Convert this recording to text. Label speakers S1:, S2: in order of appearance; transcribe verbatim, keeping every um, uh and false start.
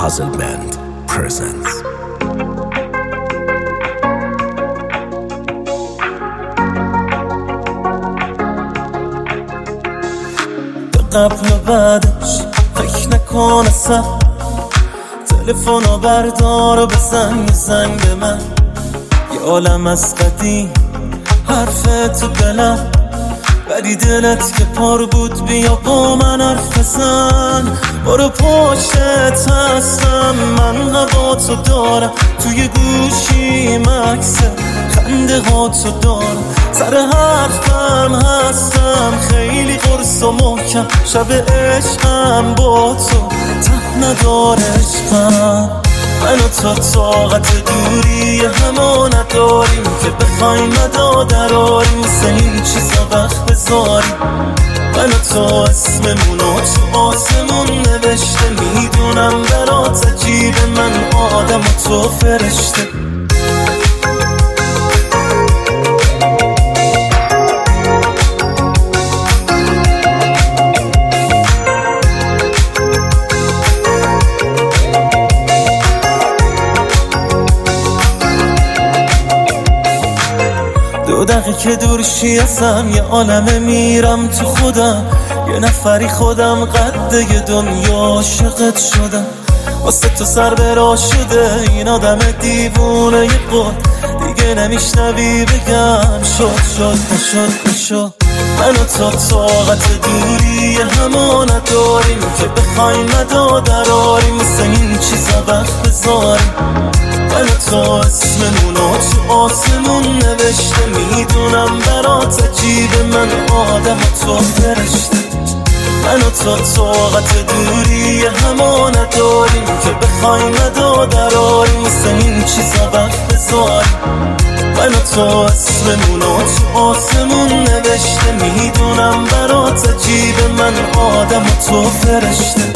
S1: Puzzle Band presents.
S2: قبل و بعدش فکر نکن اصلا، تلفنو بردار و بزن یه زنگ به من. یه عالم از قدیم حرف تو دلم، ولی دلت که پر بود بیا با من حرف بزن. برو پشتت هستم، من هوا تو دارم، توی گوشی مکس خنده ها تو دارم، سر حرفم هستم خیلی قرص و محکم. شب عشقم با تو ته نداره عشقم. من و تو طاقت دوری همه نداریم که بخوایم مدادراریم، مثل این چیزا وقت بذاریم. من و تو اسممونو تو آسمون نوشته، میدونم برات عجیبه، من آدم و تو فرشته. دو دقیقه که دورشی ازم یه عالمه میرم تو خودم، یه نفری خودم قده یه دنیا عاشقت شدم. واسه تو سر برا شده این آدم دیوونه یه قول، دیگه نمیشنوی بگم شد شد نشد نشد. من و تو طاقت دوری همه نداریم که بخوایم مدادراریم، مثل این چیزا وقت بذاریم. من و تو اسممونو تو آسمون نوشته، میدونم برات عجیبه، من آدم و تو فرشته. من و تو طاقت دوری همه نداریم که بخوایم مدادراریم، مثل این چیزا وقت بذاریم. من و تو اسممونو تو آسمون نوشته، میدونم برات عجیبه، من آدم و تو فرشته.